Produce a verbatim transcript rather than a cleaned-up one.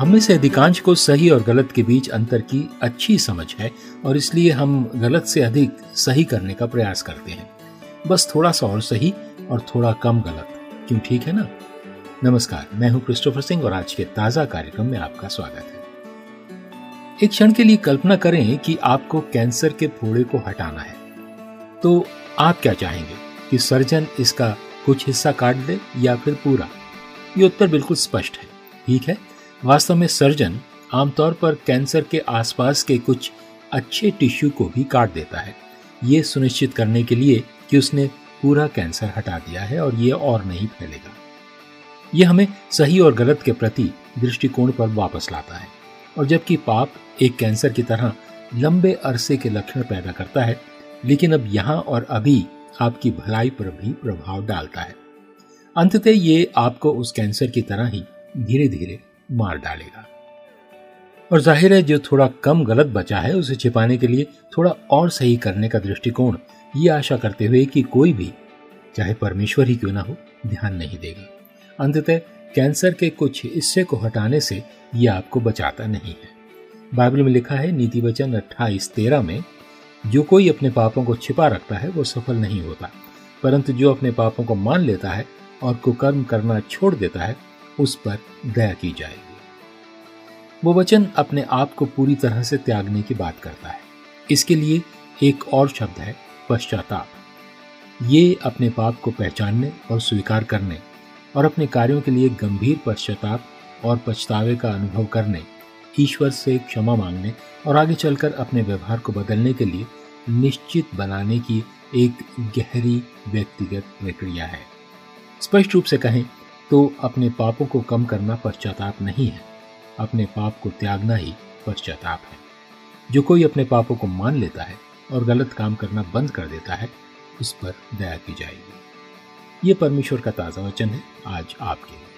हम में से अधिकांश को सही और गलत के बीच अंतर की अच्छी समझ है और इसलिए हम गलत से अधिक सही करने का प्रयास करते हैं। बस थोड़ा सा और सही और थोड़ा कम गलत, क्यों, ठीक है ना? नमस्कार, मैं हूं क्रिस्टोफर सिंह और आज के ताजा कार्यक्रम में आपका स्वागत है। एक क्षण के लिए कल्पना करें कि आपको कैंसर के फोड़े को हटाना है, तो आप क्या चाहेंगे कि सर्जन इसका कुछ हिस्सा काट दे या फिर पूरा? ये उत्तर बिल्कुल स्पष्ट है, ठीक है। वास्तव में सर्जन आमतौर पर कैंसर के आसपास के कुछ अच्छे टिश्यू को भी काट देता है, ये सुनिश्चित करने के लिए कि उसने पूरा कैंसर हटा दिया है और ये और नहीं फैलेगा। ये हमें सही और गलत के प्रति दृष्टिकोण पर वापस लाता है। और जबकि पाप एक कैंसर की तरह लंबे अरसे के लक्षण पैदा करता है, लेकिन अब यहाँ और अभी आपकी भलाई पर भी प्रभाव डालता है। अंततः ये आपको उस कैंसर की तरह ही धीरे धीरे मार डालेगा। और जाहिर है जो थोड़ा कम गलत बचा है उसे छिपाने के लिए थोड़ा और सही करने का दृष्टिकोण, ये आशा करते हुए कि कोई भी, चाहे परमेश्वर ही क्यों ना हो, ध्यान नहीं देगा। अंततः कैंसर के कुछ हिस्से को हटाने से ये आपको बचाता नहीं है। बाइबल में लिखा है, नीति वचन अट्ठाईस तेरह में, जो कोई अपने पापों को छिपा रखता है वो सफल नहीं होता, परंतु जो अपने पापों को मान लेता है और कुकर्म करना छोड़ देता है उस पर दया की जाएगी। वो वचन अपने आप को पूरी तरह से त्यागने की बात करता है। इसके लिए एक और शब्द है, पश्चाताप। ये अपने पाप को पहचानने और स्वीकार करने और अपने कार्यों के लिए गंभीर पश्चाताप और पछतावे का अनुभव करने, ईश्वर से क्षमा मांगने और आगे चलकर अपने व्यवहार को बदलने के लिए निश्चित बनाने की एक गहरी व्यक्तिगत प्रक्रिया है। स्पष्ट रूप से कहें तो अपने पापों को कम करना पश्चाताप नहीं है, अपने पाप को त्यागना ही पश्चाताप है। जो कोई अपने पापों को मान लेता है और गलत काम करना बंद कर देता है, उस पर दया की जाएगी। ये परमेश्वर का ताजा वचन है आज आपके लिए।